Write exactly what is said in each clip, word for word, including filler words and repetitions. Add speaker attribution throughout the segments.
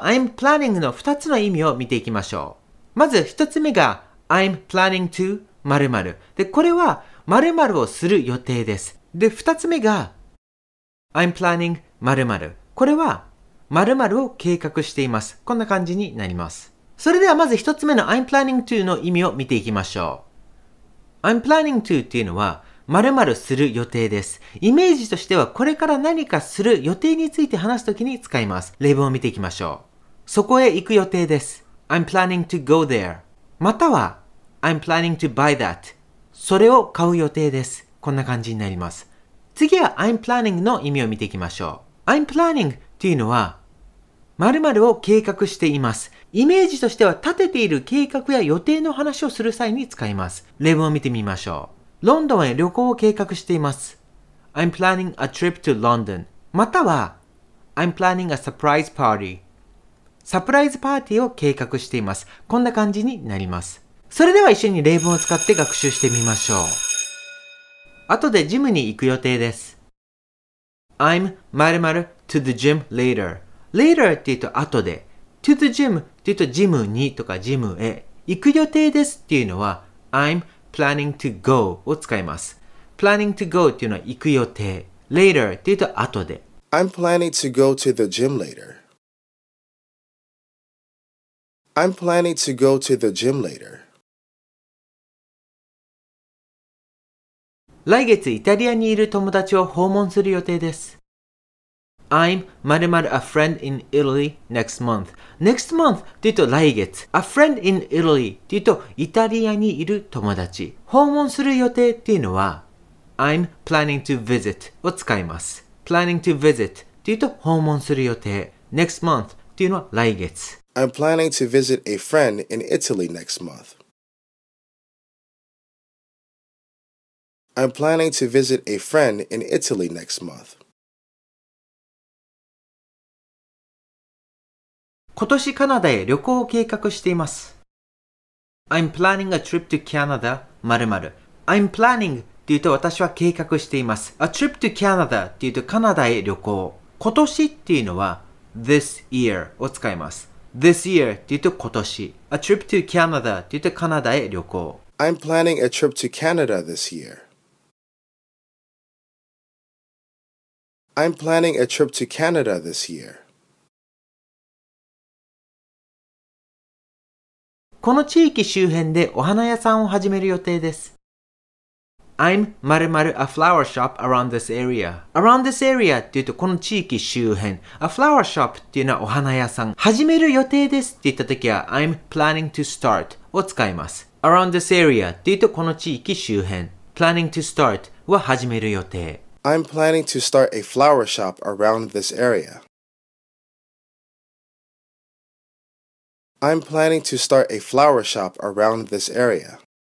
Speaker 1: I'm planning のふたつの意味を見ていきましょう。まずひとつめが I'm planning to 〇〇。で、これは〇〇をする予定です。で、ふたつめが I'm planning 〇〇。これは〇〇を計画しています。こんな感じになります。それではまずひとつめの I'm planning to の意味を見ていきましょう。I'm planning to っていうのは〇〇する予定です。イメージとしてはこれから何かする予定について話すときに使います。例文を見ていきましょう。そこへ行く予定です。I'm planning to go there. または I'm planning to buy that. それを買う予定です。こんな感じになります。次は I'm planning の意味を見ていきましょう。I'm planning っていうのは〇〇を計画しています。イメージとしては立てている計画や予定の話をする際に使います。例文を見てみましょう。ロンドンへ旅行を計画しています。I'm planning a trip to London. または I'm planning a surprise party. サプライズパーティーを計画しています。こんな感じになります。それでは一緒に例文を使って学習してみましょう。後でジムに行く予定です。I'm 〇〇 to the gym later.later って言うと後で。to the gym って言うとジムにとかジムへ。行く予定ですっていうのは I'm planning to go を使います。planning to go っていうのは行く予定。later って言うと後で。
Speaker 2: I'm planning to go to the gym later.I'm planning to go to the gym later.
Speaker 1: 来月イタリアにいる友達を訪問する予定です。I'm 〇〇 a friend in Italy next month. next month って言うと来月。a friend in Italy って言うとイタリアにいる友達。訪問する予定っていうのは I'm planning to visit を使います。planning to visit って言うと訪問する予定。next month っていうのは来月。
Speaker 2: I'm planning to visit a friend in Italy next month. I'm planning to visit a friend in Italy next month.
Speaker 1: 今年カナダへ旅行を計画しています。I'm planning a trip to Canada 〇〇。I'm planning って言うと私は計画しています。A trip to Canada って言うとカナダへ旅行。今年っていうのは this year を使います。This year って言うと今年。A trip to Canada って言うとカナダへ旅行。
Speaker 2: I'm planning a trip to Canada this year. I'm planning a trip to Canada this year.
Speaker 1: この地域周辺でお花屋さんを始める予定です。I'm 〇〇 a flower shop around this area. around this area って言うとこの地域周辺。a flower shop っていうのはお花屋さん。始める予定ですって言ったときは I'm planning to start を使います。around this area って言うとこの地域周辺。planning to start は始める予定。
Speaker 2: I'm planning to start a flower shop around this area. I'm planning to start a flower shop around this area.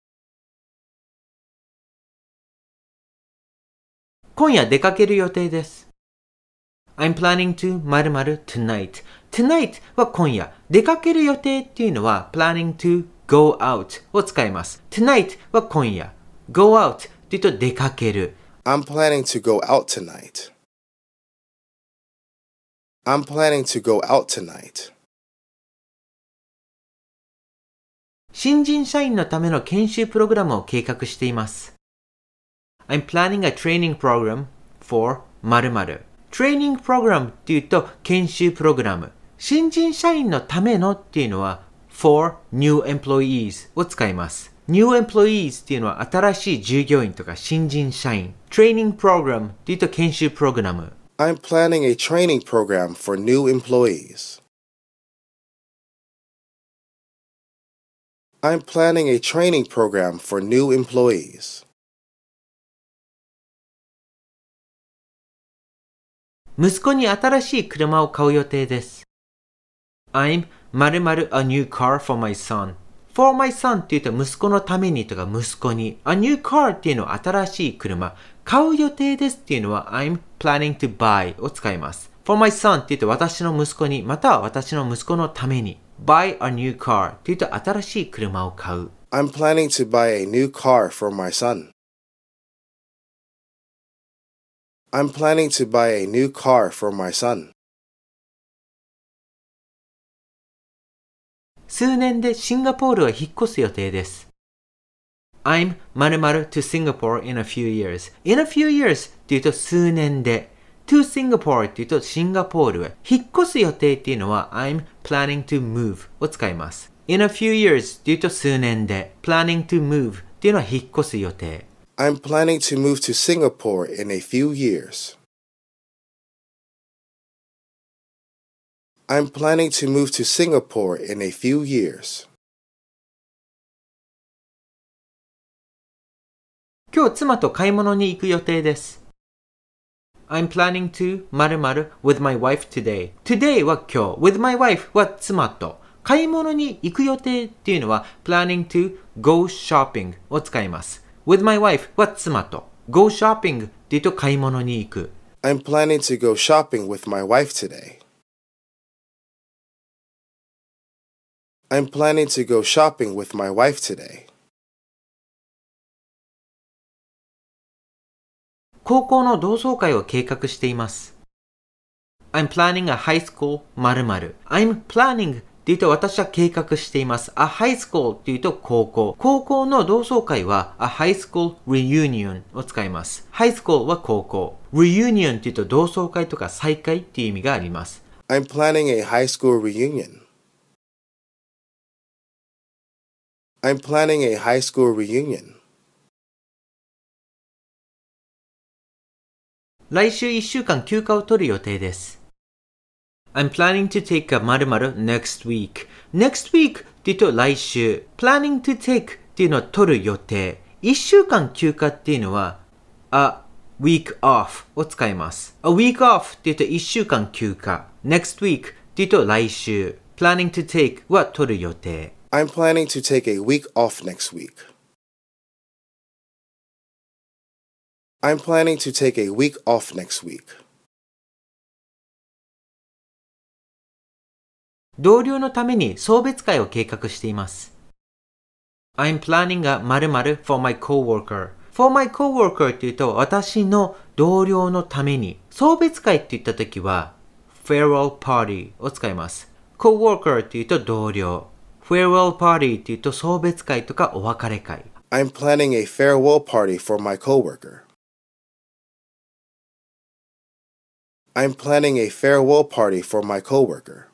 Speaker 1: 今夜出かける予定です。I'm planning to 〇〇 tonight. tonight は今夜。出かける予定っていうのは planning to go out を使います。tonight は今夜。go out って言うと出かける。
Speaker 2: I'm planning to go out tonight. I'm planning to go out tonight.
Speaker 1: 新人社員のための研修プログラムを計画しています。I'm planning a training program for 〇〇。training program っていうと研修プログラム。新人社員のためのっていうのは for new employees を使います。new employees っていうのは新しい従業員とか新人社員。training program っていうと研修プログラム。
Speaker 2: I'm planning a training program for new employees. I'm planning a training program for new employees.
Speaker 1: 息子に新しい車を買う予定です。I'm 〇〇 a new car for my son. for my son って言うと息子のためにとか息子に。a new car っていうのは新しい車。買う予定ですっていうのは I'm planning to buy を使います。for my son って言うと私の息子にまたは私の息子のために。buy a new car って言うと新しい車を買う。
Speaker 2: I'm planning to buy a new car for my son. I'm planning to buy a new car for my son.
Speaker 1: 数年でシンガポールは引っ越す予定です。I'm 〇〇 to Singapore in a few years. In a few years っていうと数年で。to Singapore っていうとシンガポールへ。引っ越す予定っていうのは I'm planning to move を使います。In a few years っていうと数年で。planning to move っていうのは引っ越す予定。
Speaker 2: I'm planning to move to Singapore in a few years. I'm planning to move to Singapore in a few years.
Speaker 1: 今日妻と買い物に行く予定です。I'm planning to 〇〇 with my wife today. Today は今日。with my wife は妻と。買い物に行く予定っていうのは planning to go shopping を使います。with my wife は妻と。go shopping っていうと買い物に行く。
Speaker 2: I'm planning to go shopping with my wife today. I'm planning to go shopping with my wife today.
Speaker 1: 高校の同窓会を計画しています。I'm planning a high school 〇〇 I'm planning って言うと私は計画しています。A high school って言うと高校。高校の同窓会は a high school reunion を使います。high school は高校。reunion って言うと同窓会とか再会っていう意味があります。
Speaker 2: I'm planning a high school reunion. I'm planning a high school reunion.
Speaker 1: 来週いっしゅうかん休暇を取る予定です。I'm planning to take a 〇〇 next week. next week って言うと来週。planning to take っていうのは取る予定。いっしゅうかん休暇っていうのは a week off を使います。a week off って言うといっしゅうかん休暇。next week って言うと来週。planning to take は取る予定。
Speaker 2: I'm planning to take a week off next week. I'm planning to take a week off next week.
Speaker 1: 同僚のために送別会を計画しています。I'm planning a 〇〇 for my coworker. for my coworker って言うと私の同僚のために。送別会って言ったときは farewell party を使います。coworker って言うと同僚。farewell party って言うと送別会とかお別れ会。
Speaker 2: I'm planning a farewell party for my coworker. I'm planning a farewell party for my coworker.